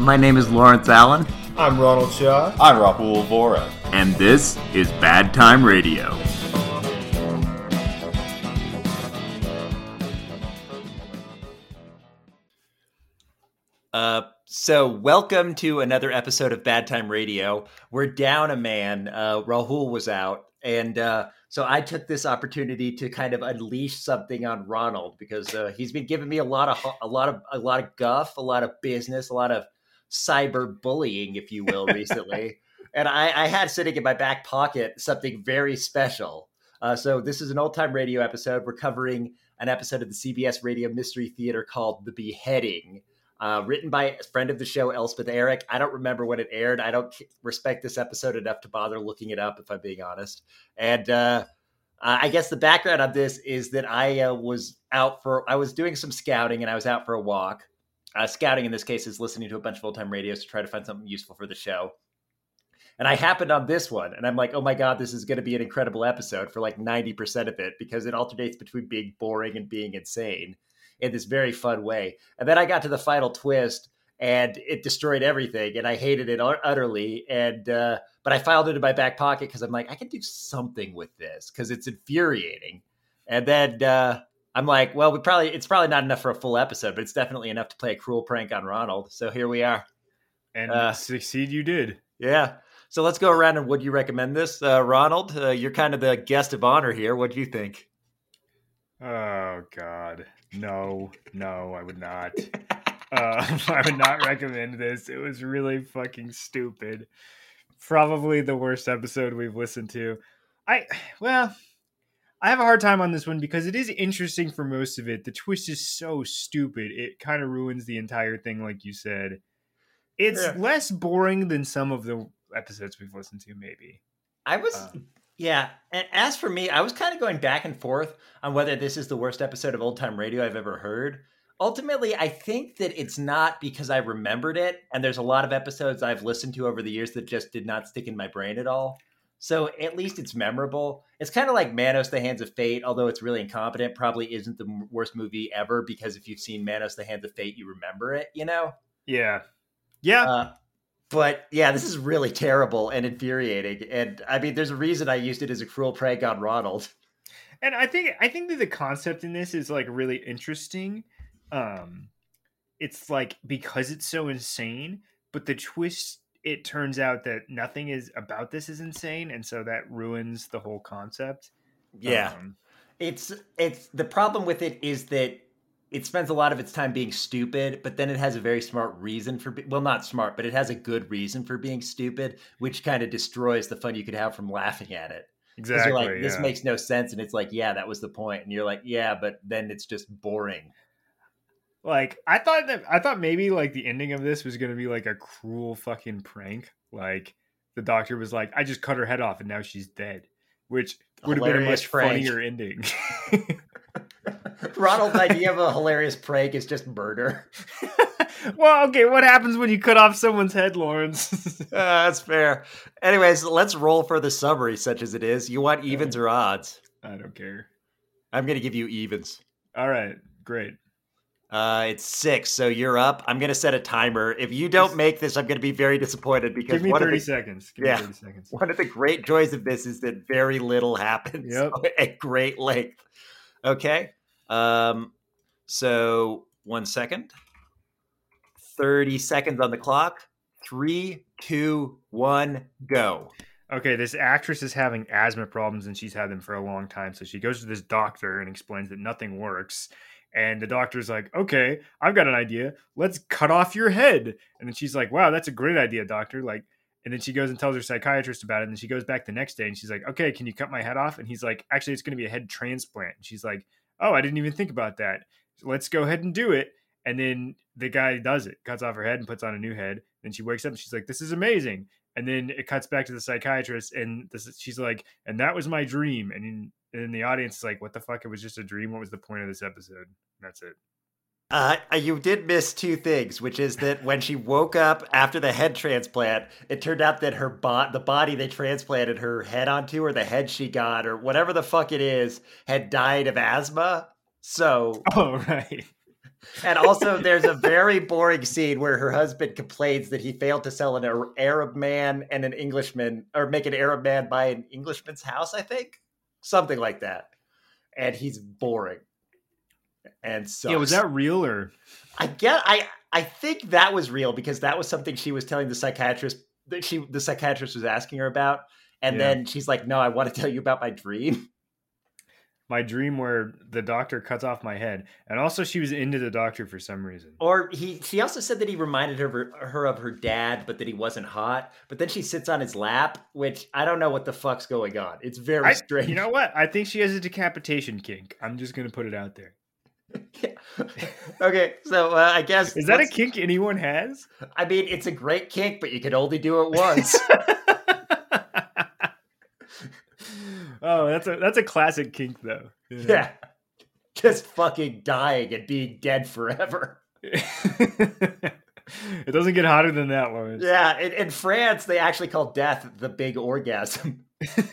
My name is Lawrence Allen. I'm Ronald Shaw. I'm Rahul Vora. And this is Bad Time Radio. So welcome to another episode of Bad Time Radio. We're down a man. Rahul was out. And so I took this opportunity to kind of unleash something on Ronald because he's been giving me a lot of guff, a lot of business, a lot of cyber bullying, if you will, recently. And I had sitting in my back pocket something very special. So this is an old time radio episode. We're covering an episode of the CBS Radio Mystery Theater called The Beheading. Written by a friend of the show, Elspeth Eric. I don't remember when it aired. I don't respect this episode enough to bother looking it up, if I'm being honest. And I guess the background on this is that I was doing some scouting and I was out for a walk. Scouting in this case is listening to a bunch of old time radios to try to find something useful for the show. And I happened on this one and I'm like, oh my God, this is going to be an incredible episode for like 90% of it because it alternates between being boring and being insane in this very fun way. And then I got to the final twist and it destroyed everything and I hated it utterly. And, but I filed it in my back pocket because I'm like, I can do something with this because it's infuriating. And then I'm like, well, it's probably not enough for a full episode, but it's definitely enough to play a cruel prank on Ronald. So here we are. And succeed you did. Yeah. So let's go around and would you recommend this? Ronald, you're kind of the guest of honor here. What do you think? Oh, God. No, I would not. I would not recommend this. It was really fucking stupid. Probably the worst episode we've listened to. I have a hard time on this one because it is interesting for most of it. The twist is so stupid. It kind of ruins the entire thing, like you said. It's less boring than some of the episodes we've listened to, maybe. Yeah, and as for me, I was kind of going back and forth on whether this is the worst episode of Old Time Radio I've ever heard. Ultimately, I think that it's not because I remembered it, and there's a lot of episodes I've listened to over the years that just did not stick in my brain at all. So at least it's memorable. It's kind of like Manos, The Hands of Fate, although it's really incompetent, probably isn't the worst movie ever, because if you've seen Manos, The Hands of Fate, you remember it, you know? Yeah. But yeah, this is really terrible and infuriating. And I mean, there's a reason I used it as a cruel prank on Ronald. And I think that the concept in this is like really interesting. It's like because it's so insane, but the twist, it turns out that nothing is about this is insane, and so that ruins the whole concept. Yeah. It's the problem with it is that it spends a lot of its time being stupid, but then it has a very smart reason for not smart, but it has a good reason for being stupid, which kind of destroys the fun you could have from laughing at it. Exactly. You're like, this makes no sense. And it's like, yeah, that was the point. And you're like, yeah, but then it's just boring. Like, I thought maybe like the ending of this was going to be like a cruel fucking prank. Like the doctor was like, I just cut her head off and now she's dead, which would have been a much funnier ending. Ronald's idea of a hilarious prank is just murder. Well, okay, what happens when you cut off someone's head, Lawrence? That's fair. Anyways, let's roll for the summary, such as it is. You want evens or odds? I don't care. I'm going to give you evens. All right, great. It's 6, so you're up. I'm going to set a timer. If you don't make this, I'm going to be very disappointed because give me 30 seconds. Give me 30 seconds. One of the great joys of this is that very little happens at great length. Okay. So 1 second. 30 seconds on the clock. 3, 2, 1, go. Okay, this actress is having asthma problems and she's had them for a long time. So she goes to this doctor and explains that nothing works. And the doctor's like, okay, I've got an idea. Let's cut off your head. And then she's like, wow, that's a great idea, doctor. Like, and then she goes and tells her psychiatrist about it. And then she goes back the next day and she's like, okay, can you cut my head off? And he's like, actually, it's going to be a head transplant. And she's like, oh, I didn't even think about that. Let's go ahead and do it. And then the guy does it, cuts off her head and puts on a new head. Then she wakes up and she's like, this is amazing. And then it cuts back to the psychiatrist and she's like, and that was my dream. And then the audience is like, what the fuck? It was just a dream. What was the point of this episode? And that's it. You did miss 2 things, which is that when she woke up after the head transplant, it turned out that the body they transplanted her head onto, or the head she got, or whatever the fuck it is, had died of asthma. So, oh right. And also, there's a very boring scene where her husband complains that he failed to sell an Arab man and an Englishman, or make an Arab man buy an Englishman's house, I think. Something like that. And he's boring and sucks. Yeah, was that real or? I think that was real because that was something she was telling the psychiatrist that the psychiatrist was asking her about. And then she's like, no, I want to tell you about my dream. My dream where the doctor cuts off my head. And also she was into the doctor for some reason. Or she also said that he reminded her of her dad, but that he wasn't hot. But then she sits on his lap, which I don't know what the fuck's going on. It's very strange. You know what? I think she has a decapitation kink. I'm just going to put it out there. Yeah. Okay, so I guess... Is that a kink anyone has? I mean, it's a great kink, but you can only do it once. Oh, that's a classic kink, though. Yeah. Just fucking dying and being dead forever. It doesn't get hotter than that, Lawrence. Yeah, in France, they actually call death the big orgasm.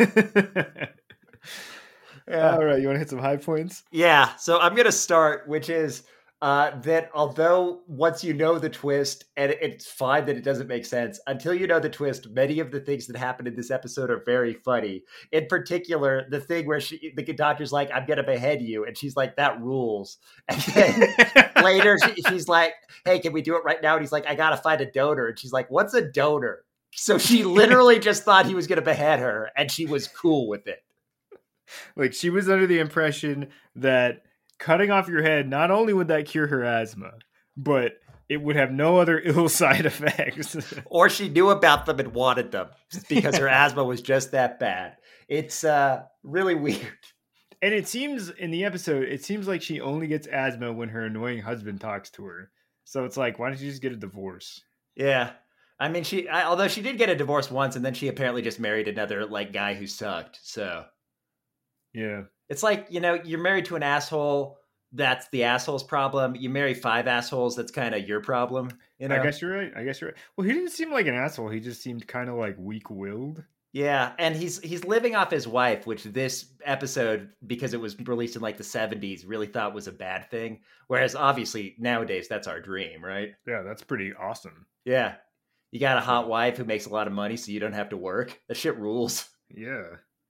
Yeah. All right, you want to hit some high points? Yeah, so I'm going to start, which is that although once you know the twist, and it's fine that it doesn't make sense, until you know the twist, many of the things that happen in this episode are very funny. In particular, the thing where the doctor's like, I'm going to behead you, and she's like, that rules. And then later she's like, hey, can we do it right now? And he's like, I got to find a donor. And she's like, what's a donor? So she literally just thought he was going to behead her, and she was cool with it. Like, she was under the impression that cutting off your head, not only would that cure her asthma, but it would have no other ill side effects. Or she knew about them and wanted them because her asthma was just that bad. It's really weird. And it seems in the episode, it seems like she only gets asthma when her annoying husband talks to her. So it's like, why don't you just get a divorce? Yeah. I mean, although she did get a divorce once, and then she apparently just married another guy who sucked. So yeah. It's like, you're married to an asshole. That's the asshole's problem. You marry 5 assholes. That's kind of your problem. I guess you're right. Well, he didn't seem like an asshole. He just seemed kind of like weak-willed. Yeah. And he's living off his wife, which this episode, because it was released in the 70s, really thought was a bad thing. Whereas obviously nowadays that's our dream, right? Yeah. That's pretty awesome. Yeah. You got a hot wife who makes a lot of money so you don't have to work. That shit rules. Yeah.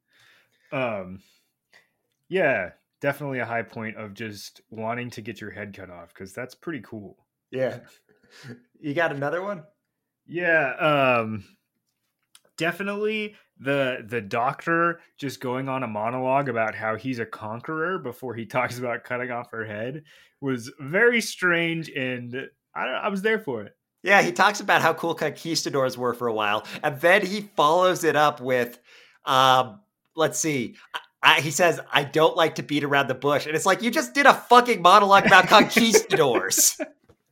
Yeah, definitely a high point of just wanting to get your head cut off, because that's pretty cool. Yeah. You got another one? Yeah, definitely the doctor just going on a monologue about how he's a conqueror before he talks about cutting off her head was very strange, and I was there for it. Yeah, he talks about how cool conquistadors were for a while, and then he follows it up with, let's see... he says, I don't like to beat around the bush. And it's like, you just did a fucking monologue about conquistadors.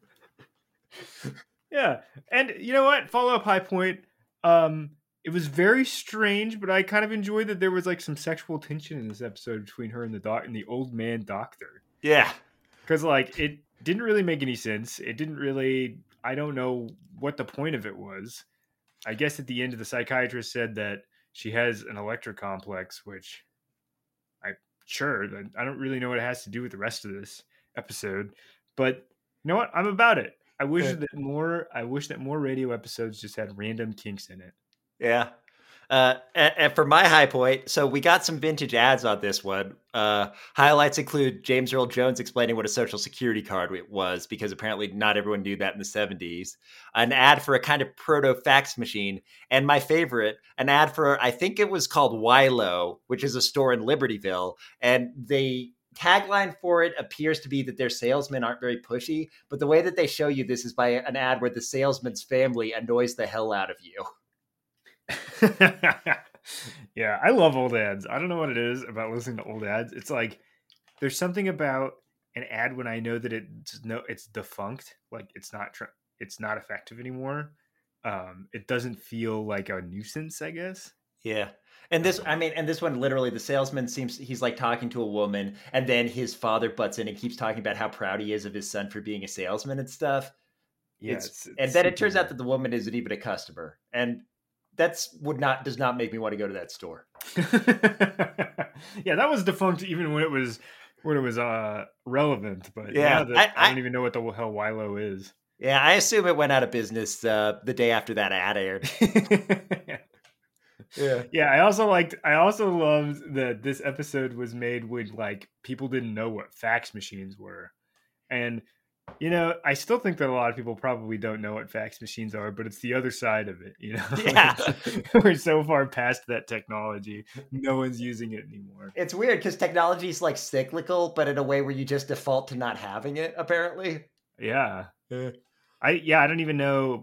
Yeah. And you know what? Follow-up high point. It was very strange, but I kind of enjoyed that there was some sexual tension in this episode between her and the old man doctor. Yeah. Because it didn't really make any sense. It didn't really, I don't know what the point of it was. I guess at the end, the psychiatrist said that she has an electrocomplex, which... Sure, I don't really know what it has to do with the rest of this episode, but you know what? I'm about it. I wish that more radio episodes just had random kinks in it. Yeah. And for my high point, so we got some vintage ads on this one. Highlights include James Earl Jones explaining what a social security card was, because apparently not everyone knew that in the 70s. An ad for a kind of proto-fax machine. And my favorite, an ad for, I think it was called Wilo, which is a store in Libertyville. And the tagline for it appears to be that their salesmen aren't very pushy. But the way that they show you this is by an ad where the salesman's family annoys the hell out of you. Yeah, I love old ads. I don't know what it is about listening to old ads. It's like there's something about an ad when I know that it's defunct, it's not effective anymore. It doesn't feel like a nuisance, I guess. Yeah. And this one, literally, the salesman he's talking to a woman, and then his father butts in and keeps talking about how proud he is of his son for being a salesman and stuff. Yeah. And then it turns out that the woman isn't even a customer. And does not make me want to go to that store. Yeah, that was defunct even when it was when it was relevant, but Yeah, now that I don't even know what the hell Wilo is. yeah, I assume it went out of business the day after that ad aired. Yeah. Yeah, I also loved that this episode was made when like people didn't know what fax machines were. And I still think that a lot of people probably don't know what fax machines are, but it's the other side of it, Yeah. We're so far past that technology. No one's using it anymore. It's weird because technology is like cyclical, but in a way where you just default to not having it, apparently. Yeah. I don't even know,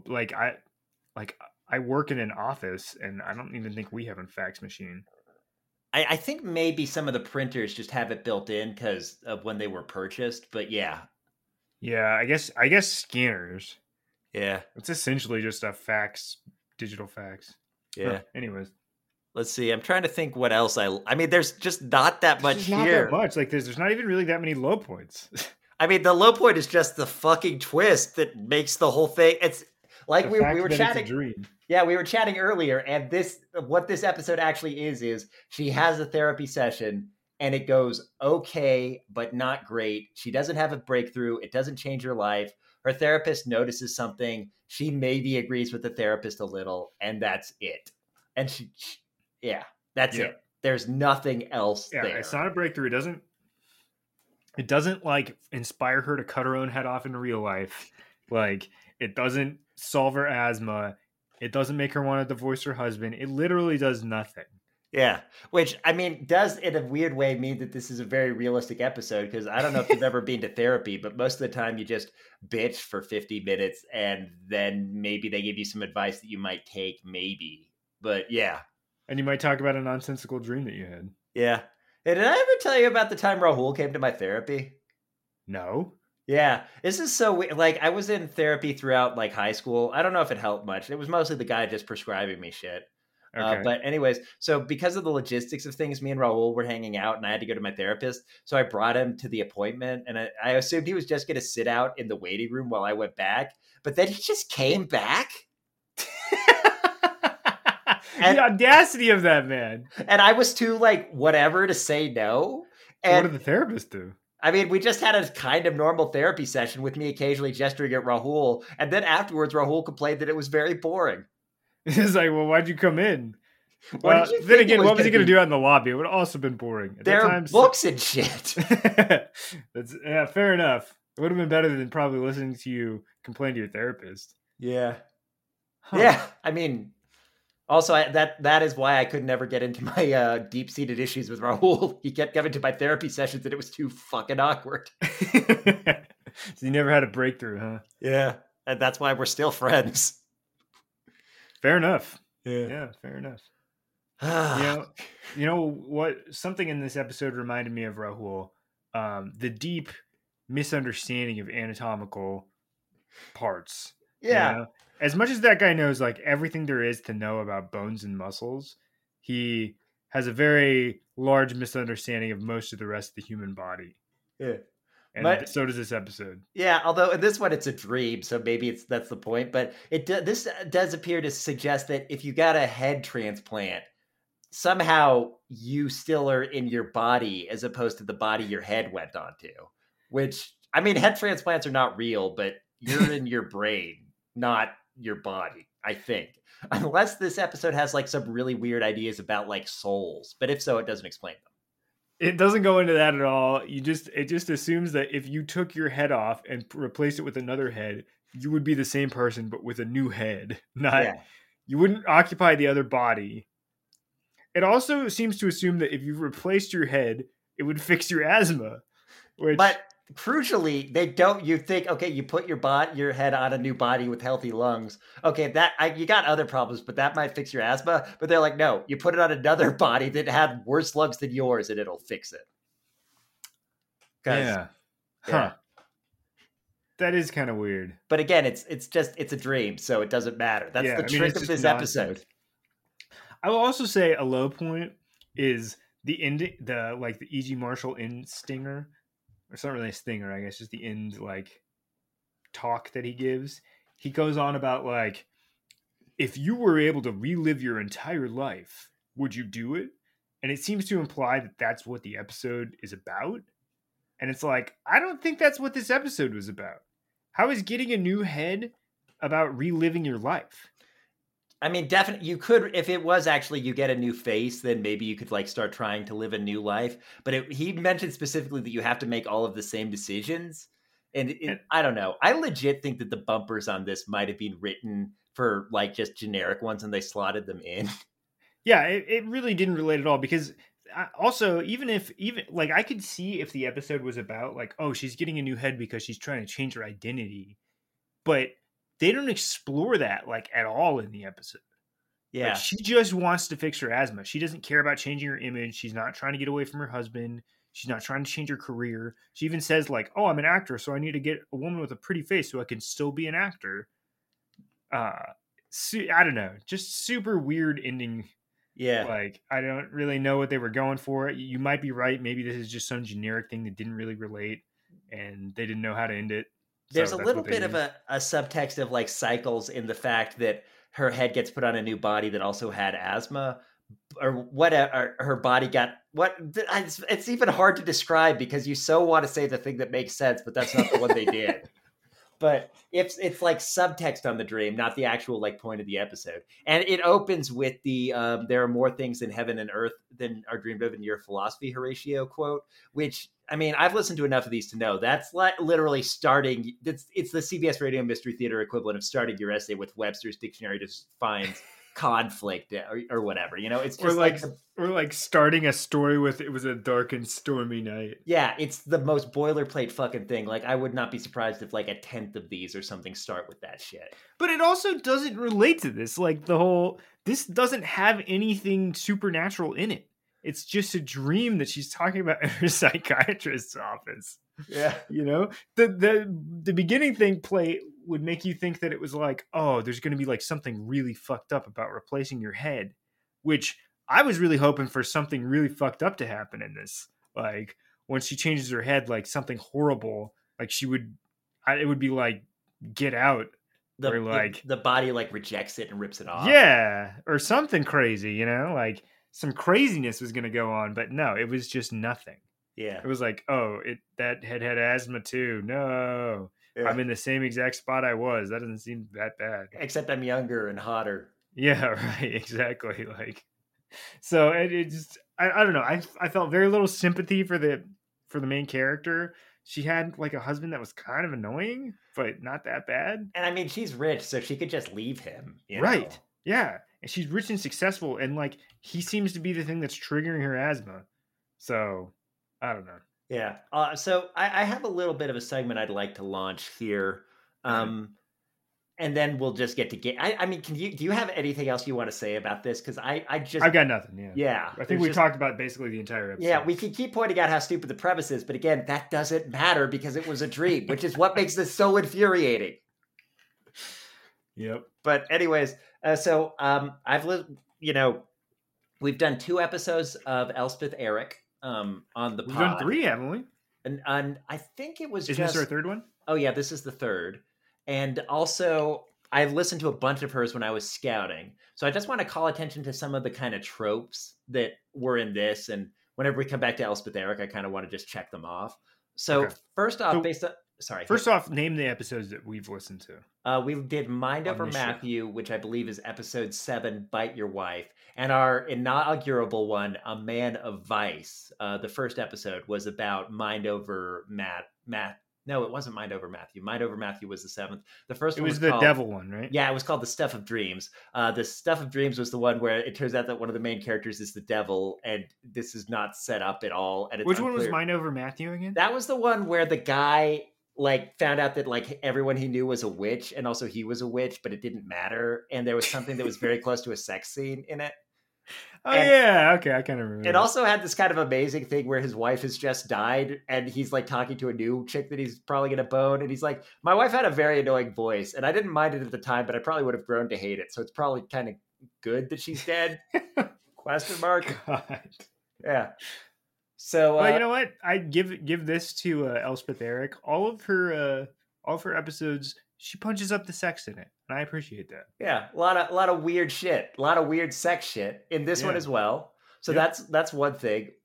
I work in an office and I don't even think we have a fax machine. I think maybe some of the printers just have it built in because of when they were purchased, but yeah. Yeah, I guess scanners. Yeah. It's essentially just a fax, digital fax. Yeah. Anyways. Let's see. I'm trying to think what else I mean, there's just not that much There's here. Not that much. Like there's not even really that many low points. I mean, the low point is just the fucking twist that makes the whole thing. It's like we were chatting. It's a dream. Yeah, we were chatting earlier, and what this episode actually is she has a therapy session and it goes okay, but not great. She doesn't have a breakthrough. It doesn't change her life. Her therapist notices something. She maybe agrees with the therapist a little, and that's it. And that's it. There's nothing else there. It's not a breakthrough. It doesn't like inspire her to cut her own head off in real life. Like it doesn't solve her asthma. It doesn't make her want to divorce her husband. It literally does nothing. Yeah, which, I mean, does in a weird way mean that this is a very realistic episode, because I don't know if you've ever been to therapy, but most of the time you just bitch for 50 minutes and then maybe they give you some advice that you might take, maybe. But yeah. And you might talk about a nonsensical dream that you had. Yeah. Hey, did I ever tell you about the time Rahul came to my therapy? No. Yeah, this is so weird. Like, I was in therapy throughout like high school. I don't know if it helped much. It was mostly the guy just prescribing me shit. Okay. But anyways, so because of the logistics of things, me and Rahul were hanging out and I had to go to my therapist. So I brought him to the appointment and I assumed he was just going to sit out in the waiting room while I went back. But then he just came back. And, the audacity of that man. And I was too like whatever to say no. And what did the therapist do? I mean, we just had a kind of normal therapy session with me occasionally gesturing at Rahul. And then afterwards, Rahul complained that it was very boring. It's like, well, why'd you come in? Well, then again, what was he going to do out in the lobby? It would have also been boring. There are books and shit. Yeah, fair enough. It would have been better than probably listening to you complain to your therapist. Yeah. Huh. Yeah, I mean, also that is why I could never get into my deep-seated issues with Rahul. He kept coming to my therapy sessions and it was too fucking awkward. So you never had a breakthrough, huh? Yeah, and that's why we're still friends. Fair enough. Yeah, fair enough. you know what? Something in this episode reminded me of Rahul. The deep misunderstanding of anatomical parts. Yeah. As much as that guy knows like everything there is to know about bones and muscles, he has a very large misunderstanding of most of the rest of the human body. Yeah. And so does this episode. Yeah, although in this one it's a dream, so maybe that's the point. But this does appear to suggest that if you got a head transplant, somehow you still are in your body as opposed to the body your head went onto. Which, I mean, head transplants are not real, but you're in your brain, not your body, I think. Unless this episode has like some really weird ideas about like souls. But if so, it doesn't explain them. It doesn't go into that at all. It just assumes that if you took your head off and replaced it with another head, you would be the same person, but with a new head. You wouldn't occupy the other body. It also seems to assume that if you replaced your head, it would fix your asthma. But crucially, they don't. You think, okay, you put your head on a new body with healthy lungs. Okay, you got other problems, but that might fix your asthma. But they're like, no, you put it on another body that had worse lungs than yours, and it'll fix it. Yeah. Huh. That is kind of weird. But again, it's a dream, so it doesn't matter. That's the trick of this episode. I will also say a low point is the ending, the E.G. Marshall end stinger. It's not really a stinger, I guess, just the end talk that he gives. He goes on about if you were able to relive your entire life, would you do it? And it seems to imply that that's what the episode is about. And it's like, I don't think that's what this episode was about. How is getting a new head about reliving your life? I mean, definitely, you could, if it was actually you get a new face, then maybe you could like start trying to live a new life. But he mentioned specifically that you have to make all of the same decisions. And I don't know. I legit think that the bumpers on this might have been written for like just generic ones and they slotted them in. Yeah, it really didn't relate at all because also even like I could see if the episode was about like, oh, she's getting a new head because she's trying to change her identity, but they don't explore that like at all in the episode. Yeah, like, she just wants to fix her asthma. She doesn't care about changing her image. She's not trying to get away from her husband. She's not trying to change her career. She even says like, oh, I'm an actor, so I need to get a woman with a pretty face so I can still be an actor. I don't know, just super weird ending. Yeah. Like, I don't really know what they were going for. You might be right. Maybe this is just some generic thing that didn't really relate and they didn't know how to end it. There's a little bit of a subtext of like cycles in the fact that her head gets put on a new body that also had asthma or whatever. Her body got what? It's even hard to describe because you so want to say the thing that makes sense, but that's not the one they did. But it's like subtext on the dream, not the actual like point of the episode. And it opens with the there are more things in heaven and earth than are dreamed of in your philosophy, Horatio quote, which I mean, I've listened to enough of these to know that's like literally starting. It's the CBS Radio Mystery Theater equivalent of starting your essay with Webster's Dictionary to find conflict or whatever. You know, it's just or like starting a story with it was a dark and stormy night. Yeah, it's the most boilerplate fucking thing. Like, I would not be surprised if like a 10th of these or something start with that shit. But it also doesn't relate to this. Like this doesn't have anything supernatural in it. It's just a dream that she's talking about in her psychiatrist's office. Yeah, you know, the beginning thing would make you think that it was like, oh, there's going to be like something really fucked up about replacing your head, which I was really hoping for something really fucked up to happen in this. Like when she changes her head, like something horrible, like it would be like Get Out. The body like rejects it and rips it off. Yeah, or something crazy, you know, like some craziness was going to go on, but no, it was just nothing. Yeah. It was like, oh, that head had asthma too. No. Yeah. I'm in the same exact spot I was. That doesn't seem that bad. Except I'm younger and hotter. Yeah, right. Exactly. Like, so it just, I don't know. I felt very little sympathy for the main character. She had like a husband that was kind of annoying, but not that bad. And I mean, she's rich, so she could just leave him. Right. Know? Yeah. And she's rich and successful. And like, he seems to be the thing that's triggering her asthma. So I don't know. Yeah. So I have a little bit of a segment I'd like to launch here. And then we'll just get to I mean, do you have anything else you want to say about this? Because I've got nothing. Yeah. Yeah. I think we talked about basically the entire episode. Yeah. We can keep pointing out how stupid the premise is, but again, that doesn't matter because it was a dream, which is what makes this so infuriating. Yep. But anyways, so I've lived, we've done 2 episodes of Elspeth Eric on the pod. We've done 3, haven't we? And I think it was Isn't this our 3rd one? Oh yeah, this is the 3rd. And also, I've listened to a bunch of hers when I was scouting. So I just want to call attention to some of the kind of tropes that were in this. And whenever we come back to Elspeth Eric, I kind of want to just check them off. So first off, First off, name the episodes that we've listened to. We did Mind Over Matthew, which I believe is episode 7, Bite Your Wife. And our inaugural one, A Man of Vice. The first episode was about Mind Over Matt. No, it wasn't Mind Over Matthew. Mind Over Matthew was the 7th. The first one was the devil one, right? Yeah, it was called The Stuff of Dreams. The Stuff of Dreams was the one where it turns out that one of the main characters is the devil, and this is not set up at all. And which one was Mind Over Matthew again? That was the one where the guy found out that everyone he knew was a witch, and also he was a witch, but it didn't matter. And there was something that was very close to a sex scene in it. Oh, yeah. Okay. I kind of remember. It also had this kind of amazing thing where his wife has just died and he's talking to a new chick that he's probably going to bone. And he's like, my wife had a very annoying voice and I didn't mind it at the time, but I probably would have grown to hate it. So it's probably kind of good that she's dead. Question mark. God. Yeah. So, well, you know what? I give this to Elspeth Eric. All of her episodes, she punches up the sex in it. And I appreciate that. Yeah, a lot of weird shit, a lot of weird sex shit in this one as well. So that's one thing.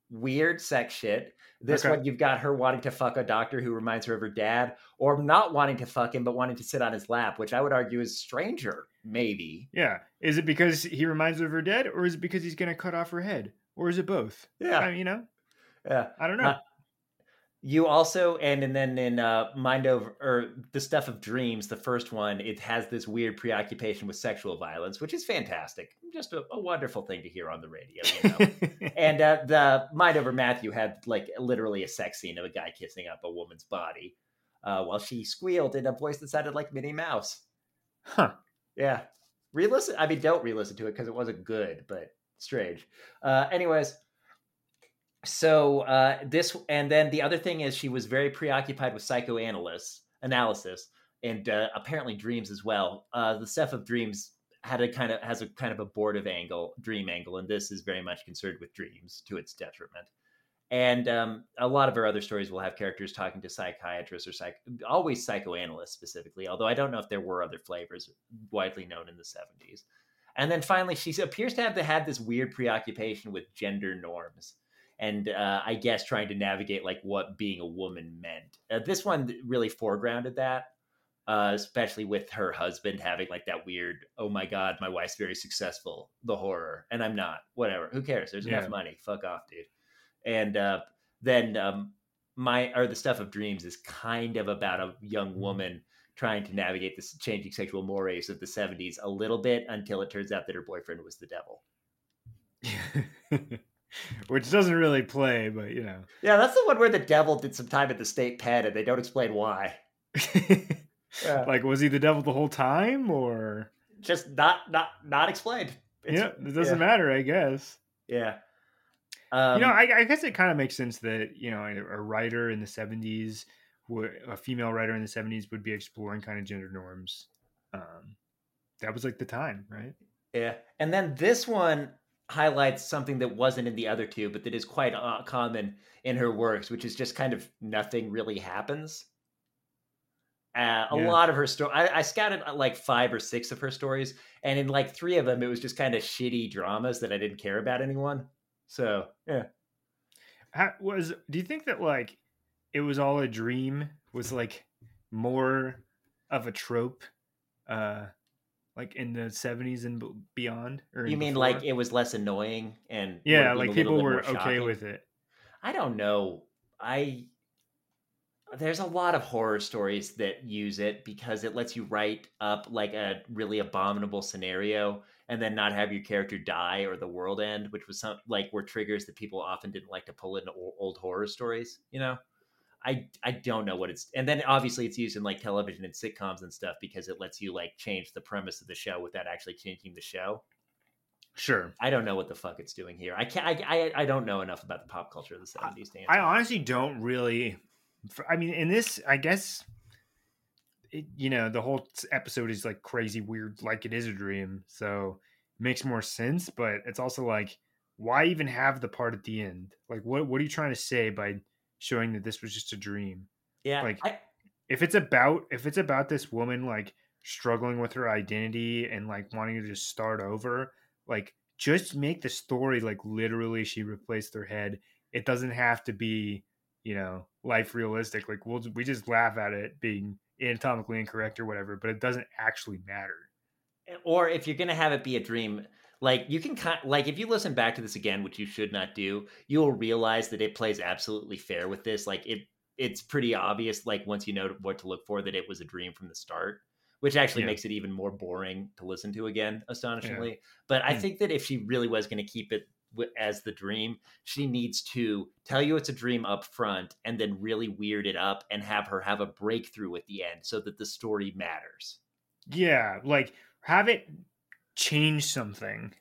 weird sex shit. This Okay. one, you've got her wanting to fuck a doctor who reminds her of her dad, or not wanting to fuck him, but wanting to sit on his lap, which I would argue is stranger, maybe. Yeah. Is it because he reminds her of her dad, or is it because he's going to cut off her head? Or is it both? Yeah. I mean, Yeah. I don't know. You also, and then in Mind Over, or The Stuff of Dreams, the first one, it has this weird preoccupation with sexual violence, which is fantastic. Just a wonderful thing to hear on the radio, you know? And the Mind Over Matthew had like literally a sex scene of a guy kissing up a woman's body while she squealed in a voice that sounded like Minnie Mouse. Huh. Yeah. Re-listen. I mean, don't re-listen to it because it wasn't good, but strange. Anyways. So this, and then the other thing is she was very preoccupied with psychoanalysis and apparently dreams as well. The Stuff of Dreams has a kind of abortive dream angle, and this is very much concerned with dreams to its detriment. And a lot of her other stories will have characters talking to psychiatrists or always psychoanalysts specifically, although I don't know if there were other flavors widely known in the 70s. And then finally, she appears to have had this weird preoccupation with gender norms. And I guess trying to navigate like what being a woman meant. This one really foregrounded that, especially with her husband having like that weird, oh my God, my wife's very successful, the horror, and I'm not, whatever. Who cares? There's enough money. Fuck off, dude. And then The Stuff of Dreams is kind of about a young woman trying to navigate this changing sexual mores of the 70s a little bit until it turns out that her boyfriend was the devil. Which doesn't really play, but you know. Yeah, that's the one where the devil did some time at the state pen and they don't explain why. Yeah. Like, was he the devil the whole time, or just not explained? It doesn't matter, I guess. Yeah. I guess it kind of makes sense that, a writer in the 70s, a female writer in the 70s would be exploring kind of gender norms. That was like the time, right? Yeah. And then this one highlights something that wasn't in the other two, but that is quite common in her works, which is just kind of nothing really happens. A lot of her story, I scouted like 5 or 6 of her stories, and in like 3 of them, it was just kind of shitty dramas that I didn't care about anyone. So yeah. Do you think that like it was all a dream was like more of a trope? Like in the 70s and beyond? Or you mean before? Like it was less annoying and like people were okay with it? I don't know. There's a lot of horror stories that use it because it lets you write up like a really abominable scenario and then not have your character die or the world end, which was were triggers that people often didn't like to pull into old horror stories, you know? I don't know what it's, and then obviously it's used in like television and sitcoms and stuff because it lets you like change the premise of the show without actually changing the show. Sure. I don't know what the fuck it's doing here. I don't know enough about the pop culture of the 70s. I honestly don't really. I mean, in this, I guess, the whole episode is like crazy weird, like it is a dream. So it makes more sense, but it's also like, why even have the part at the end? Like, what are you trying to say by showing that this was just a dream? Yeah. Like if it's about this woman like struggling with her identity and like wanting to just start over, like just make the story like literally she replaced her head. It doesn't have to be, life realistic. Like we just laugh at it being anatomically incorrect or whatever, but it doesn't actually matter. Or if you're going to have it be a dream, like you can like if you listen back to this again, which you should not do, you'll realize that it plays absolutely fair with this. Like it's pretty obvious, like once you know what to look for, that it was a dream from the start, which actually makes it even more boring to listen to again, astonishingly. Yeah. But I think that if she really was going to keep it as the dream, she needs to tell you it's a dream up front and then really weird it up and have her have a breakthrough at the end so that the story matters. Yeah, like have it change something.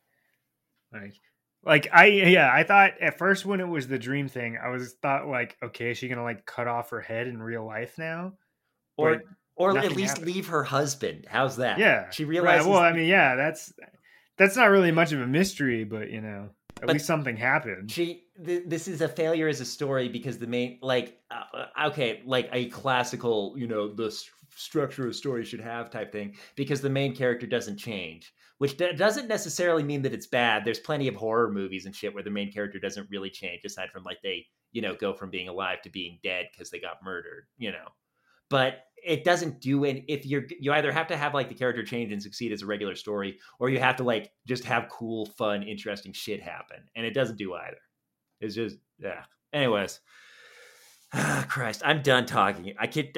I thought at first when it was the dream thing, I thought like, okay, is she gonna like cut off her head in real life now? Or at least leave her husband. How's that? Yeah. She realizes. Right. Well, I mean, yeah, that's not really much of a mystery, but at least something happened. This is a failure as a story because the main, like a classical, the structure of story should have type thing, because the main character doesn't change. which doesn't necessarily mean that it's bad. There's plenty of horror movies and shit where the main character doesn't really change, aside from like they, go from being alive to being dead because they got murdered, But it doesn't do it if you either have to have like the character change and succeed as a regular story, or you have to like just have cool, fun, interesting shit happen, and it doesn't do either. It's just yeah. Anyways, Christ, I'm done talking.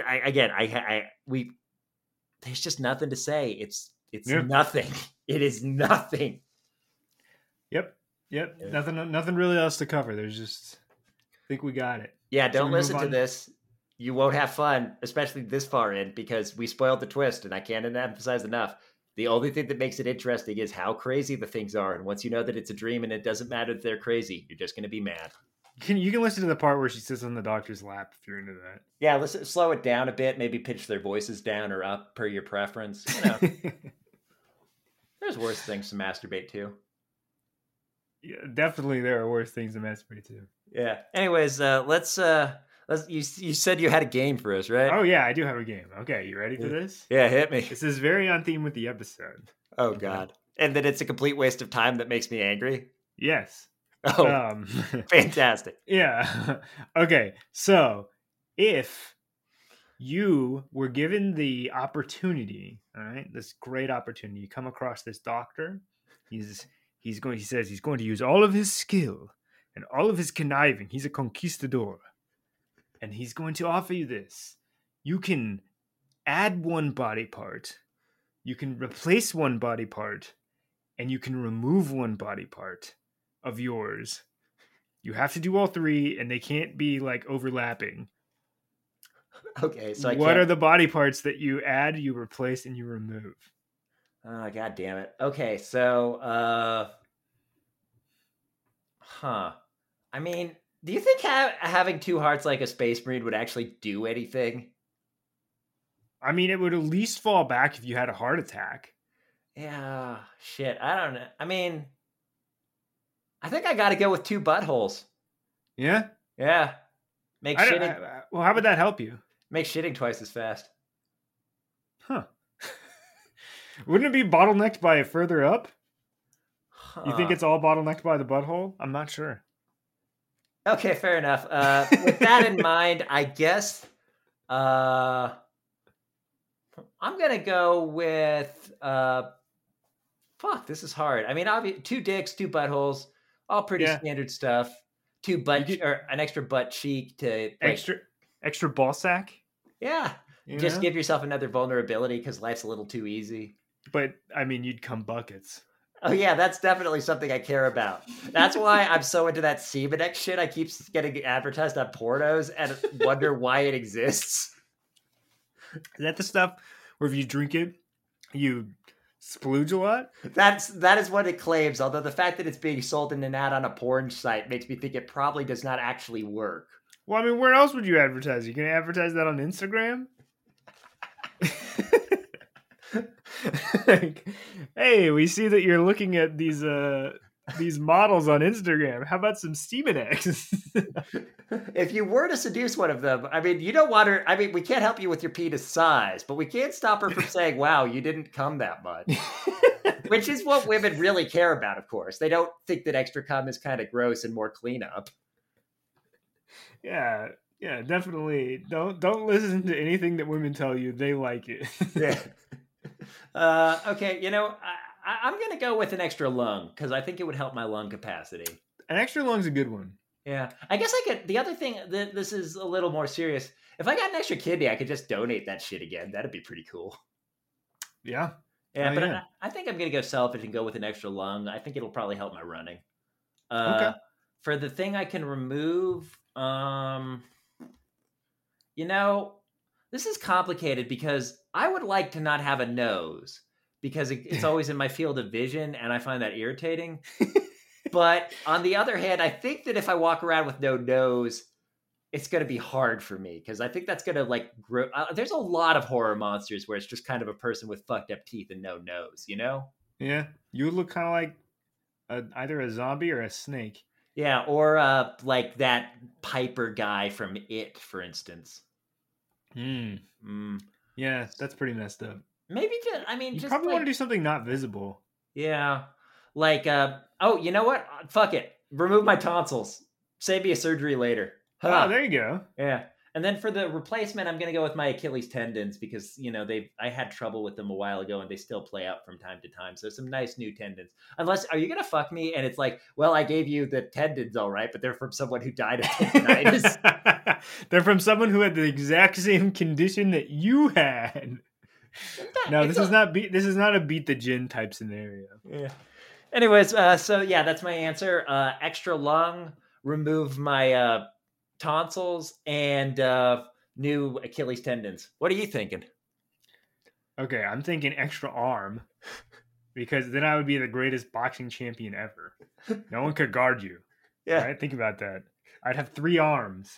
There's just nothing to say. It's nothing. It is nothing. Yep. Yeah. Nothing really else to cover. There's just, I think we got it. Yeah, don't listen to this. You won't have fun, especially this far in, because we spoiled the twist, and I can't emphasize enough. The only thing that makes it interesting is how crazy the things are. And once you know that it's a dream and it doesn't matter that they're crazy, you're just going to be mad. You can listen to the part where she sits on the doctor's lap if you're into that. Yeah, slow it down a bit. Maybe pitch their voices down or up per your preference. There's worse things to masturbate to. Yeah, definitely there are worse things to masturbate to. Yeah. Anyways, let's. You said you had a game for us, right? Oh yeah, I do have a game. Okay, you ready for this? Yeah, hit me. This is very on theme with the episode. Oh God! And then it's a complete waste of time that makes me angry. Yes. Oh, fantastic. Yeah. Okay. So if you were given the opportunity, all right, this great opportunity, you come across this doctor, he says he's going to use all of his skill and all of his conniving. He's a conquistador. And he's going to offer you this. You can add one body part, you can replace one body part, and you can remove one body part of yours. You have to do all three, and they can't be like overlapping. Okay, so what are the body parts that you add, you replace, and you remove? Oh, God damn it. Okay, so, I mean, do you think having two hearts like a Space Marine would actually do anything? I mean, it would at least fall back if you had a heart attack. Yeah, shit. I don't know. I mean, I think I got to go with two buttholes. Yeah? Yeah. Well, how would that help you? Make shitting twice as fast. Huh. Wouldn't it be bottlenecked by further up? Huh. You think it's all bottlenecked by the butthole? I'm not sure. Okay, fair enough. With that in mind, I guess I'm going to go with... fuck, this is hard. I mean, two dicks, two buttholes, all pretty standard stuff. Or an extra butt cheek to... Extra ball sack? Yeah. Just give yourself another vulnerability because life's a little too easy. But, I mean, you'd come buckets. Oh, yeah, that's definitely something I care about. That's why I'm so into that Semenex shit. I keep getting advertised on pornos and wonder why it exists. Is that the stuff where if you drink it, you splooge a lot? That is what it claims, although the fact that it's being sold in an ad on a porn site makes me think it probably does not actually work. Well, I mean, where else would you advertise? You can advertise that on Instagram? Like, hey, we see that you're looking at these models on Instagram. How about some Semenex? If you were to seduce one of them, I mean, you don't want her. I mean, we can't help you with your penis size, but we can't stop her from saying, "Wow, you didn't cum that much," which is what women really care about. Of course, they don't think that extra cum is kind of gross and more cleanup. Yeah, definitely. Don't listen to anything that women tell you. They like it. Yeah. Okay, I'm going to go with an extra lung because I think it would help my lung capacity. An extra lung's a good one. Yeah. I guess I could... The other thing, this is a little more serious. If I got an extra kidney, I could just donate that shit again. That'd be pretty cool. Yeah. Yeah, but yeah. I think I'm going to go selfish and go with an extra lung. I think it'll probably help my running. Okay. For the thing I can remove, this is complicated because I would like to not have a nose because it's always in my field of vision and I find that irritating. But on the other hand, I think that if I walk around with no nose, it's going to be hard for me because I think that's going to grow. There's a lot of horror monsters where it's just kind of a person with fucked up teeth and no nose, Yeah. You would look kind of like either a zombie or a snake. Yeah. Or like that Piper guy from It, for instance. Yeah, that's pretty messed up. Maybe you probably want to do something not visible. Yeah. Like, oh, you know what? Fuck it. Remove my tonsils. Save me a surgery later. Oh, Huh. there you go. Yeah. And then for the replacement, I'm gonna go with my Achilles tendons because I had trouble with them a while ago and they still play out from time to time. So some nice new tendons. Unless are you gonna fuck me? And it's like, well, I gave you the tendons, all right, but they're from someone who died of tendonitis. They're from someone who had the exact same condition that you had. No, this is not a beat the gin type scenario. Yeah. Anyways, so yeah, that's my answer. Extra lung, remove my tonsils, and new Achilles tendons. What are you thinking? Okay, I'm thinking extra arm because then I would be the greatest boxing champion ever. No one could guard you. Yeah. Right? Think about that. I'd have 3 arms.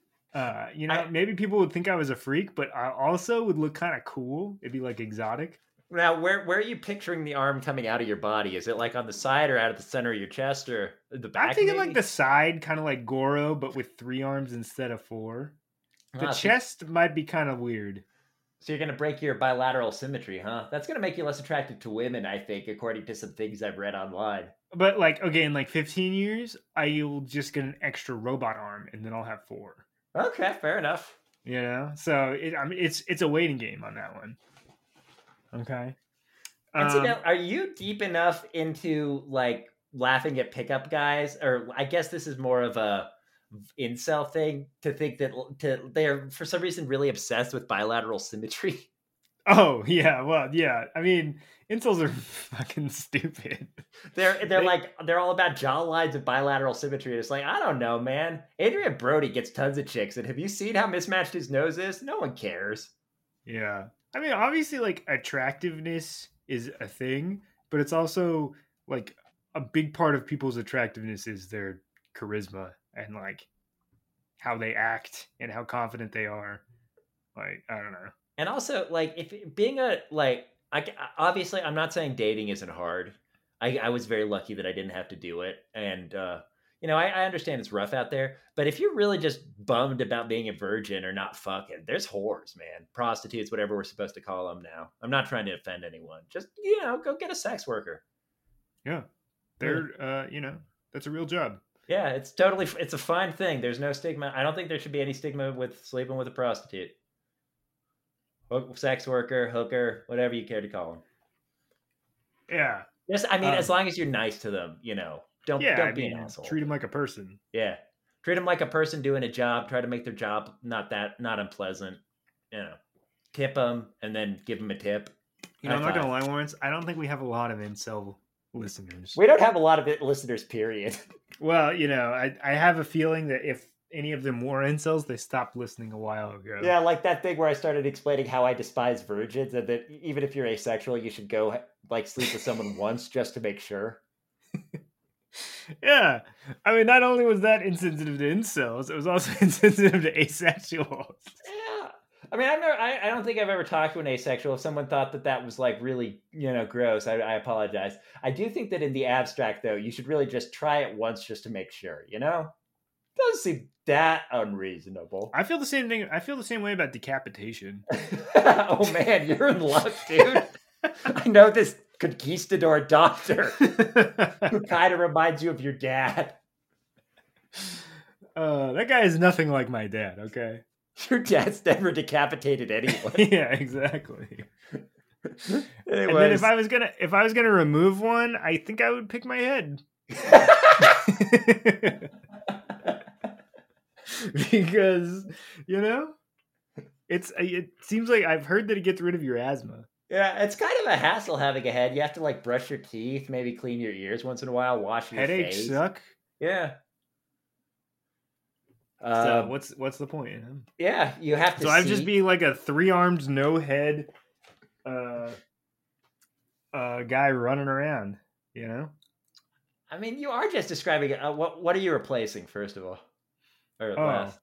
Maybe people would think I was a freak, but I also would look kind of cool. It'd be like exotic. Now, where are you picturing the arm coming out of your body? Is it like on the side or out of the center of your chest or the back? I'm thinking maybe? like the side, kind of like Goro, but with 3 arms instead of 4. The Ah, chest might be kind of weird. So you're going to break your bilateral symmetry, huh? That's going to make you less attractive to women, I think, according to some things I've read online. But like, okay, in like 15 years, I'll just get an extra robot arm, and then I'll have 4. Okay, fair enough. You know, so it's a waiting game on that one. Okay. And so now, are you deep enough into like laughing at pickup guys, or I guess this is more of a incel thing to think that they're for some reason really obsessed with bilateral symmetry? Oh yeah, well yeah. I mean, incels are fucking stupid. They're all about jaw lines and bilateral symmetry. It's like, I don't know, man. Adrian Brody gets tons of chicks, and have you seen how mismatched his nose is? No one cares. Yeah. I mean, obviously like attractiveness is a thing, but it's also like a big part of people's attractiveness is their charisma and like how they act and how confident they are. Like, I don't know. And also, like, if being obviously, I'm not saying dating isn't hard. I was very lucky that I didn't have to do it. And, I understand it's rough out there. But if you're really just bummed about being a virgin or not fucking, there's whores, man. Prostitutes, whatever we're supposed to call them now. I'm not trying to offend anyone. Just, go get a sex worker. Yeah. They're, that's a real job. Yeah, it's a fine thing. There's no stigma. I don't think there should be any stigma with sleeping with a prostitute. Sex worker, hooker, whatever you care to call them. Yeah. Yes, I mean, as long as you're nice to them, don't be an asshole. Treat them like a person. Yeah, treat them like a person doing a job. Try to make their job not unpleasant. Tip them and then give them a tip. I'm not gonna lie, Lawrence. I don't think we have a lot of incel listeners. We don't have a lot of listeners. Period. Well, I have a feeling that if any of them were incels, they stopped listening a while ago. Yeah, like that thing where I started explaining how I despise virgins and that even if you're asexual, you should go like sleep with someone once just to make sure. Yeah. I mean, not only was that insensitive to incels, it was also insensitive to asexuals. Yeah. I mean, I don't think I've ever talked to an asexual. If someone thought that was like really, gross, I apologize. I do think that in the abstract, though, you should really just try it once just to make sure, Doesn't seem that unreasonable. I feel the same thing. I feel the same way about decapitation. Oh man, you're in luck, dude. I know this conquistador doctor who kind of reminds you of your dad. That guy is nothing like my dad, okay? Your dad's never decapitated anyone. Yeah, exactly. Anyways. And then if I was gonna remove one, I think I would pick my head. Because it seems like I've heard that it gets rid of your asthma. Yeah, it's kind of a hassle having a head. You have to like brush your teeth, maybe clean your ears once in a while, wash your Headaches face. suck. Yeah. So what's the point? Yeah, you have to. So I'd just be like a 3-armed, no head, guy running around. I mean, you are just describing it. What are you replacing, first of all? Or last?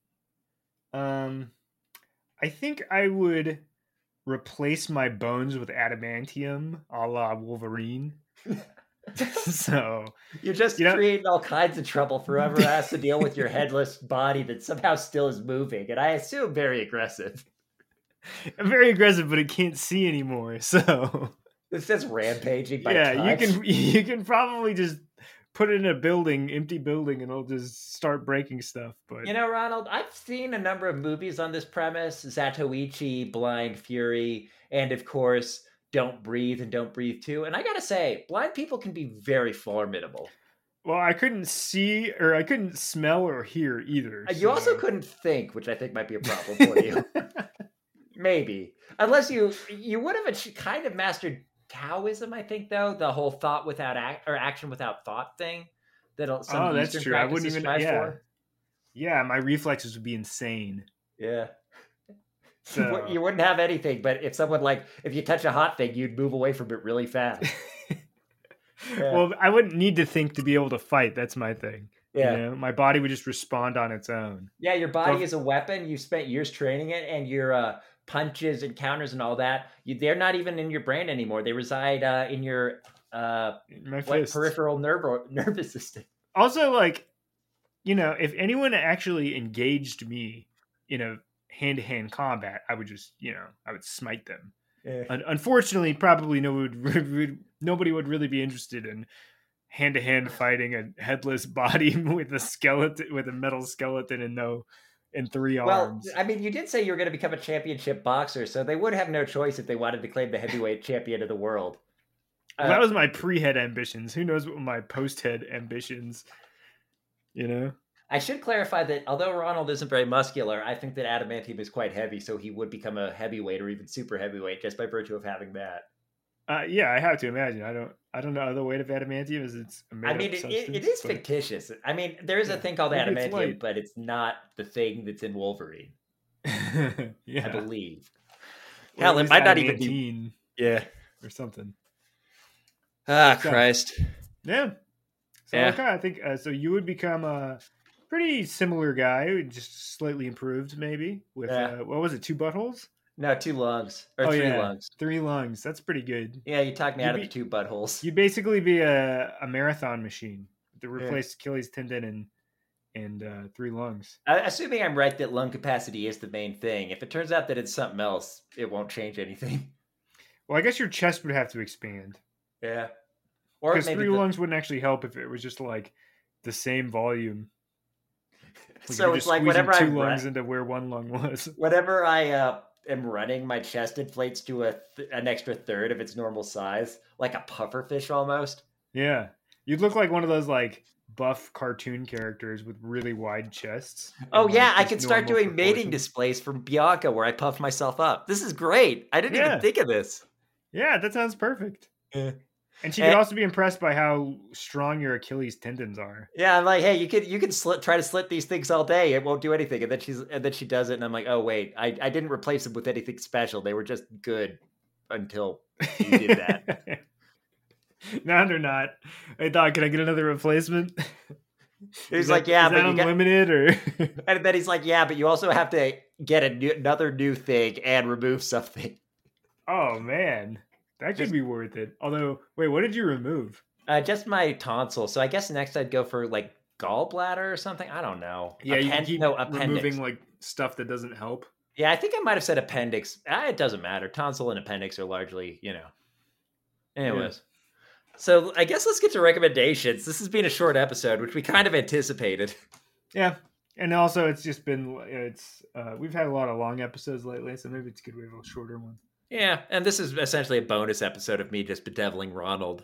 I think I would replace my bones with adamantium, a la Wolverine. So you're just creating all kinds of trouble for whoever has to deal with your headless body that somehow still is moving, and I assume very aggressive. I'm very aggressive, but it can't see anymore. So It says rampaging by Yeah, touch. you can probably just put it in a building, empty building, and it'll just start breaking stuff. But You know, Ronald, I've seen a number of movies on this premise: Zatoichi, Blind Fury, and of course, Don't Breathe and Don't Breathe 2. And I gotta say, blind people can be very formidable. well, I couldn't see or I couldn't smell or hear either. You also So couldn't think, which I think might be a problem for you. Maybe. Unless you would have kind of mastered Taoism, I think, though, the whole thought without or action without thought thing that some oh, that's Eastern true. I wouldn't practices even. strive Yeah, for. yeah. My reflexes would be insane. Yeah. So You wouldn't have anything, but if you touch a hot thing, you'd move away from it really fast. Yeah. well, I wouldn't need to think to be able to fight. That's my thing. Yeah. You know, my body would just respond on its own. Yeah, your So body is a weapon. You spent years training it, and your punches and counters and all that, they're not even in your brain anymore. They reside in your my fists. peripheral nervous system. Also, like, you know, if anyone actually engaged me in a hand-to-hand combat, I would just, you know, I would smite them. Yeah. Unfortunately, probably nobody would really be interested in hand-to-hand fighting a headless body with a metal skeleton and three arms. Well, I mean, you did say you were going to become a championship boxer, so they would have no choice if they wanted to claim the heavyweight champion of the world. Well, that was my pre-head ambitions. Who knows what my post-head ambitions, you know? I should clarify that although Ronald isn't very muscular, I think that adamantium is quite heavy, so he would become a heavyweight or even super heavyweight just by virtue of having that. Yeah, I have to imagine. I don't know the weight of adamantium is it's a made I mean, up substance. it is fictitious. I mean, there is a thing called maybe it's adamantium, light. but it's not the thing that's in Wolverine, Yeah. I believe. Or Hell, at it least might not even be. adamantine Yeah. or something. Ah, So- Christ. Yeah. So Yeah. okay, I think so. You would become a pretty similar guy, just slightly improved, maybe. With Yeah. what was it? 2 buttholes? No, 2 lungs or Oh 3 yeah, lungs. 3 lungs. That's pretty good. Yeah, you talked me You'd out of be- the 2 buttholes. You'd basically be a marathon machine to Yeah. replace Achilles tendon and 3 lungs. Assuming I'm right that lung capacity is the main thing. If it turns out that it's something else, it won't change anything. Well, I guess your chest would have to expand. Yeah. Or Because maybe 3 lungs wouldn't actually help if it was just like the same volume. Like So you're it's just like squeezing whenever 2 I lungs into where 1 lung was. whenever I am running, my chest inflates to an extra third of its normal size, like a pufferfish almost. Yeah, you'd look like one of those like buff cartoon characters with really wide chests. Oh and, yeah, like, I just could start normal doing mating proportions. displays from Bianca where I puff myself up. This is great. I didn't Yeah. even think of this. Yeah, that sounds perfect. Yeah. And she could also be impressed by how strong your Achilles tendons are. Yeah, I'm like, hey, you can try to slit these things all day. It won't do anything. And then she does it, and I'm like, oh wait, I didn't replace them with anything special. They were just good until you did that. No, they're not. Hey, Doc, can I get another replacement? He's like, yeah, is but that you got. unlimited or? And then he's like, yeah, but you also have to get another new thing and remove something. Oh man, that could Just- be worth it. Although, wait, what did you remove? Just my tonsil. So I guess next I'd go for like gallbladder or something. I don't know. Yeah, you can keep appendix. removing like stuff that doesn't help. Yeah, I think I might have said appendix. It doesn't matter. Tonsil and appendix are largely, Anyways. So I guess let's get to recommendations. This has been a short episode, which we kind of anticipated. Yeah, and also it's just been we've had a lot of long episodes lately, so maybe it's good we have a shorter one. Yeah, and this is essentially a bonus episode of me just bedeviling Ronald.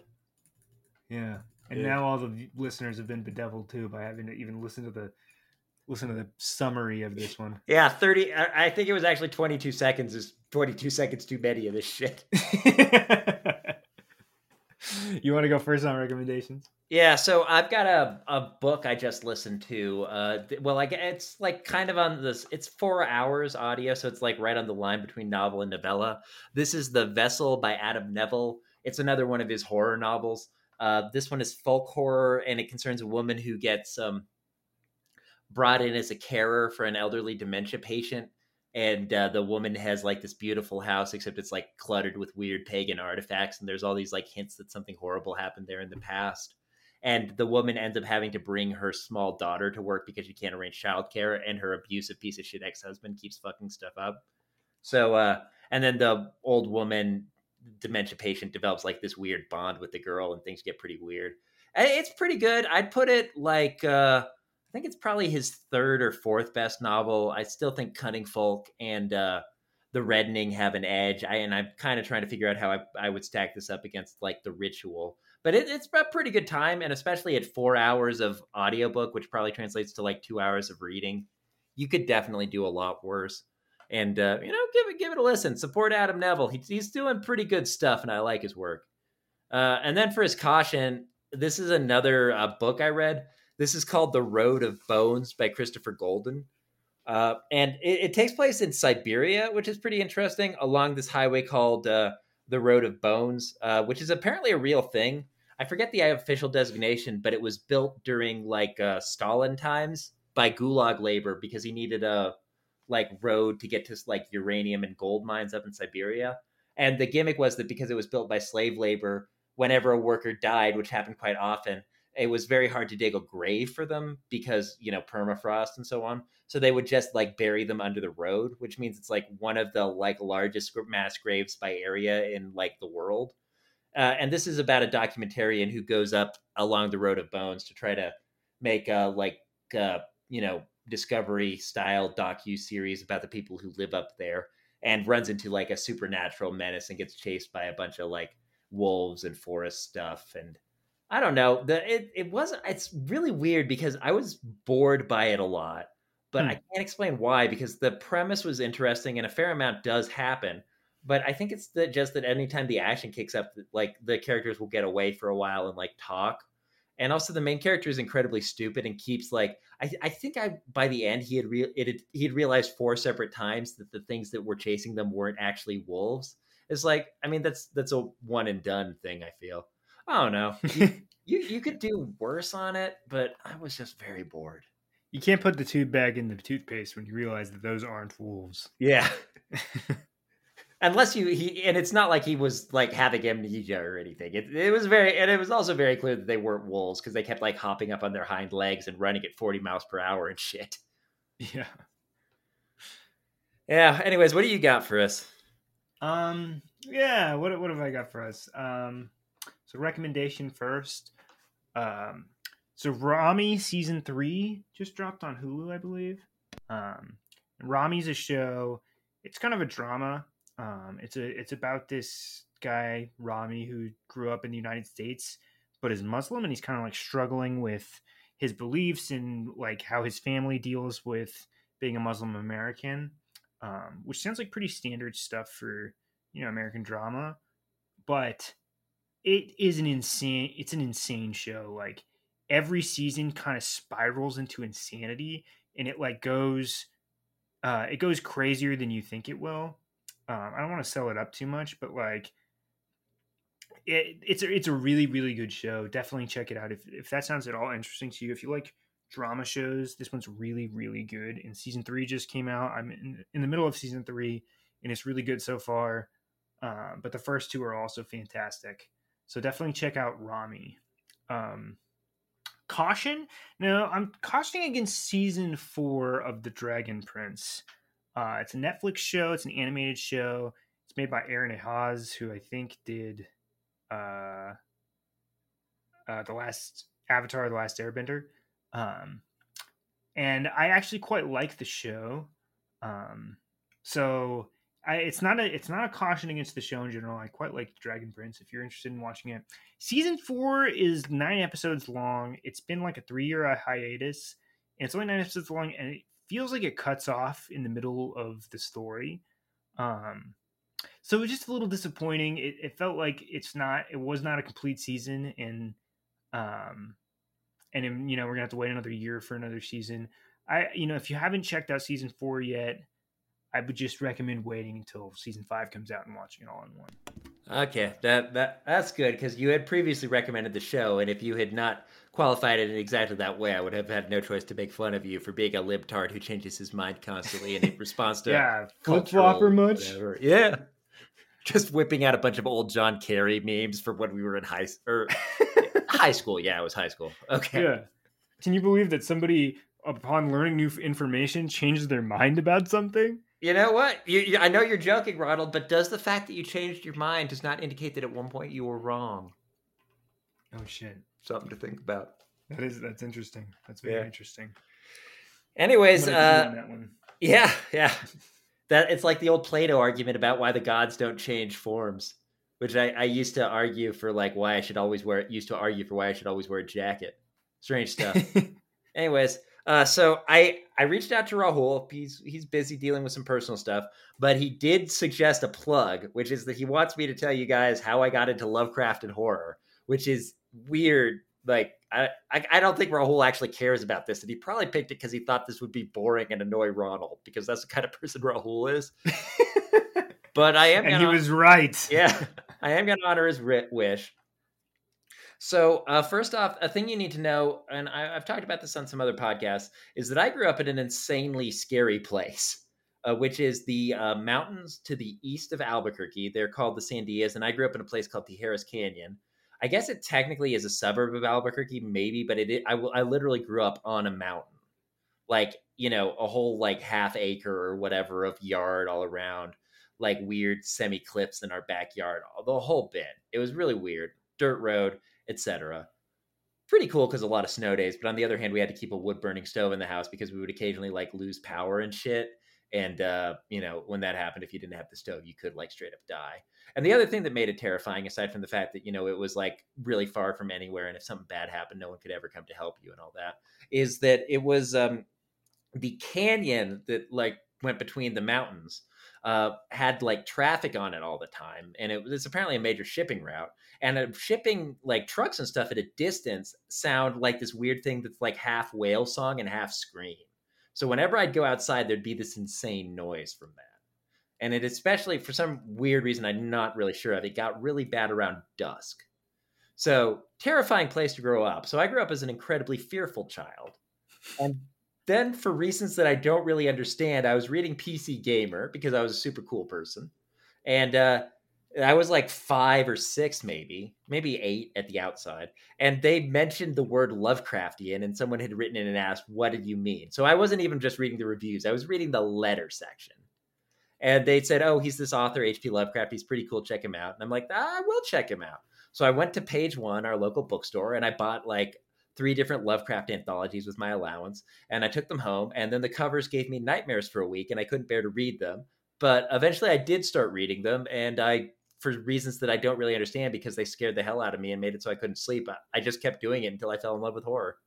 Yeah, and Yeah. now all the listeners have been bedeviled too by having to even listen to the summary of this one. Yeah, 30. I think it was actually 22 seconds. Is 22 seconds too many of this shit? You want to go first on recommendations? Yeah, so I've got a book I just listened to. It's like kind of on this. It's 4 hours audio, so it's like right on the line between novel and novella. This is The Vessel by Adam Neville. It's another one of his horror novels. This one is folk horror, and it concerns a woman who gets brought in as a carer for an elderly dementia patient. And the woman has like this beautiful house, except it's like cluttered with weird pagan artifacts. And there's all these like hints that something horrible happened there in the past. And the woman ends up having to bring her small daughter to work because she can't arrange childcare. And her abusive piece of shit ex-husband keeps fucking stuff up. So, and then the old woman dementia patient develops like this weird bond with the girl, and things get pretty weird. It's pretty good. I'd put it like I think it's probably his third or fourth best novel. I still think Cunning Folk and The Reddening have an edge. I'm kind of trying to figure out how I would stack this up against like The Ritual. But it's a pretty good time, and especially at 4 hours of audiobook, which probably translates to like 2 hours of reading, you could definitely do a lot worse. And give it a listen. Support Adam Neville. He's doing pretty good stuff, and I like his work. And then for his caution, this is another book I read. This is called The Road of Bones by Christopher Golden. And it takes place in Siberia, which is pretty interesting, along this highway called the Road of Bones, which is apparently a real thing. I forget the official designation, but it was built during like Stalin times by Gulag labor because he needed a like road to get to like uranium and gold mines up in Siberia. And the gimmick was that because it was built by slave labor, whenever a worker died, which happened quite often, it was very hard to dig a grave for them because, permafrost and so on. So they would just like bury them under the road, which means it's like one of the like largest mass graves by area in like the world. And this is about a documentarian who goes up along the Road of Bones to try to make Discovery style docu series about the people who live up there, and runs into like a supernatural menace and gets chased by a bunch of like wolves and forest stuff. And I don't know, it's really weird because I was bored by it a lot, but I can't explain why, because the premise was interesting and a fair amount does happen. But I think it's just that anytime the action kicks up, like the characters will get away for a while and like talk. And also the main character is incredibly stupid and keeps like, I think by the end he had realized 4 separate times that the things that were chasing them weren't actually wolves. It's like, I mean, that's a one and done thing, I feel. I don't know. You could do worse on it, but I was just very bored. You can't put the tube back in the toothpaste when you realize that those aren't wolves. Yeah. Unless and it's not like he was like having amnesia or anything. It was also very clear that they weren't wolves because they kept like hopping up on their hind legs and running at 40 miles per hour and shit. Yeah. Yeah. Anyways, what do you got for us? Yeah. What have I got for us? So recommendation first. So Ramy season 3 just dropped on Hulu, I believe. Ramy's a show. It's kind of a drama. It's about this guy Ramy who grew up in the United States but is Muslim, and he's kind of like struggling with his beliefs and like how his family deals with being a Muslim American, which sounds like pretty standard stuff for American drama, but it's an insane show. Like every season kind of spirals into insanity, and it like goes crazier than you think it will. I don't want to sell it up too much, but like it's a really, really good show. Definitely check it out if that sounds at all interesting to you. If you like drama shows, this one's really, really good. And season 3 just came out. I'm in the middle of season 3, and it's really good so far. But the first 2 are also fantastic. So definitely check out Ramy. Caution? No, I'm cautioning against season 4 of The Dragon Prince. It's a Netflix show. It's an animated show. It's made by Aaron Ahaz, who I think did the last Avatar, The Last Airbender. And I actually quite like the show. So it's not a caution against the show in general. I quite like Dragon Prince if you're interested in watching it. Season 4 is 9 episodes long. It's been like a 3-year hiatus, and it's only 9 episodes long, and it feels like it cuts off in the middle of the story. So it's just a little disappointing. It felt like it was not a complete season, and we're gonna have to wait another year for another season. If you haven't checked out season 4 yet, I would just recommend waiting until season 5 comes out and watching it all in one. Okay, that's good, because you had previously recommended the show, and if you had not qualified it in exactly that way, I would have had no choice to make fun of you for being a libtard who changes his mind constantly in response to flip-flopper much. Whatever. Yeah, just whipping out a bunch of old John Kerry memes for when we were in high school. Yeah, it was high school. Okay. Yeah. Can you believe that somebody, upon learning new information, changes their mind about something? You know what? I know you're joking, Ronald, but does the fact that you changed your mind does not indicate that at one point you were wrong? Oh shit! Something to think about. That's interesting. That's very interesting. Anyways, that one. Yeah. That it's like the old Plato argument about why the gods don't change forms, which I used to argue for, like why I should always wear a jacket. Strange stuff. Anyways, so I reached out to Rahul. He's busy dealing with some personal stuff, but he did suggest a plug, which is that he wants me to tell you guys how I got into Lovecraft and horror, which is weird. Like, I don't think Rahul actually cares about this, and he probably picked it because he thought this would be boring and annoy Ronald, because that's the kind of person Rahul is. But I am, and he was right. Yeah, I am going to honor his wish. So first off, a thing you need to know, and I've talked about this on some other podcasts, is that I grew up in an insanely scary place, which is the mountains to the east of Albuquerque. They're called the Sandias, and I grew up in a place called Tijeras Canyon. I guess it technically is a suburb of Albuquerque, maybe, but I literally grew up on a mountain, like, you know, a whole like half acre or whatever of yard all around, like weird semi cliffs in our backyard, the whole bit. It was really weird. Dirt road, etc. Pretty cool because a lot of snow days, but on the other hand, we had to keep a wood burning stove in the house because we would occasionally like lose power and shit. And, you know, when that happened, if you didn't have the stove, you could like straight up die. And the other thing that made it terrifying, aside from the fact that, you know, it was like really far from anywhere, and if something bad happened, no one could ever come to help you and all that, is that it was the canyon that like went between the mountains had like traffic on it all the time. And it's apparently a major shipping route. And shipping like trucks and stuff at a distance sound like this weird thing that's like half whale song and half scream. So whenever I'd go outside, there'd be this insane noise from that. And it especially, for some weird reason I'm not really sure of, it got really bad around dusk. So terrifying place to grow up. So I grew up as an incredibly fearful child. And then for reasons that I don't really understand, I was reading PC Gamer because I was a super cool person. And I was like 5 or 6, maybe 8 at the outside. And they mentioned the word Lovecraftian, and someone had written in and asked, what did you mean? So I wasn't even just reading the reviews. I was reading the letter section. And they said, oh, he's this author, H.P. Lovecraft. He's pretty cool. Check him out. And I'm like, I will check him out. So I went to Page One, our local bookstore, and I bought like 3 different Lovecraft anthologies with my allowance. And I took them home. And then the covers gave me nightmares for a week, and I couldn't bear to read them. But eventually I did start reading them. And for reasons that I don't really understand, because they scared the hell out of me and made it so I couldn't sleep, I just kept doing it until I fell in love with horror.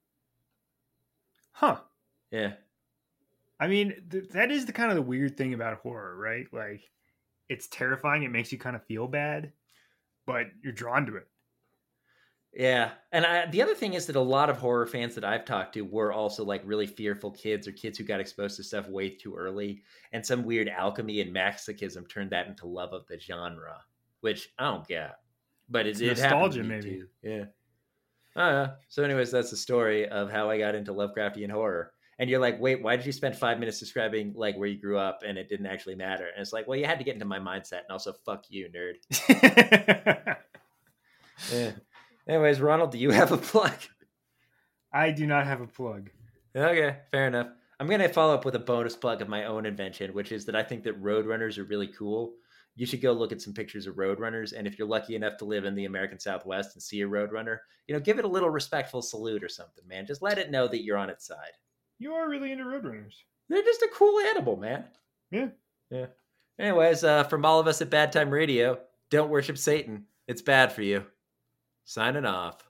Huh. Yeah. I mean, that is the kind of the weird thing about horror, right? Like, it's terrifying. It makes you kind of feel bad, but you're drawn to it. Yeah. And the other thing is that a lot of horror fans that I've talked to were also like really fearful kids, or kids who got exposed to stuff way too early. And some weird alchemy and masochism turned that into love of the genre, which I don't get. But it nostalgia, maybe. Too. Yeah. So anyways, that's the story of how I got into Lovecraftian horror. And you're like, wait, why did you spend 5 minutes describing like where you grew up and it didn't actually matter? And it's like, well, you had to get into my mindset, and also fuck you, nerd. Yeah. Anyways, Ronald, do you have a plug? I do not have a plug. Okay, fair enough. I'm going to follow up with a bonus plug of my own invention, which is that I think that Roadrunners are really cool. You should go look at some pictures of Roadrunners, and if you're lucky enough to live in the American Southwest and see a Roadrunner, you know, give it a little respectful salute or something, man. Just let it know that you're on its side. You are really into Roadrunners. They're just a cool animal, man. Yeah. Anyways, from all of us at Bad Time Radio, don't worship Satan. It's bad for you. Signing off.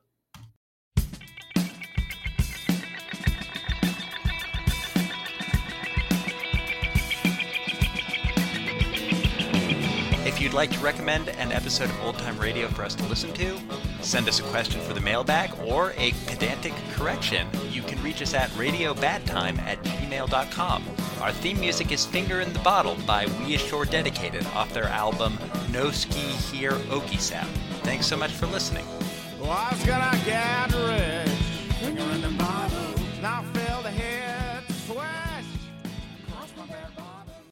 If you'd like to recommend an episode of Old Time Radio for us to listen to, send us a question for the mailbag, or a pedantic correction, you can reach us at radiobadtime@gmail.com. Our theme music is Finger in the Bottle by We Ashore Dedicated off their album No Ski Here Okie Sap. Thanks so much for listening. Well, I was gonna get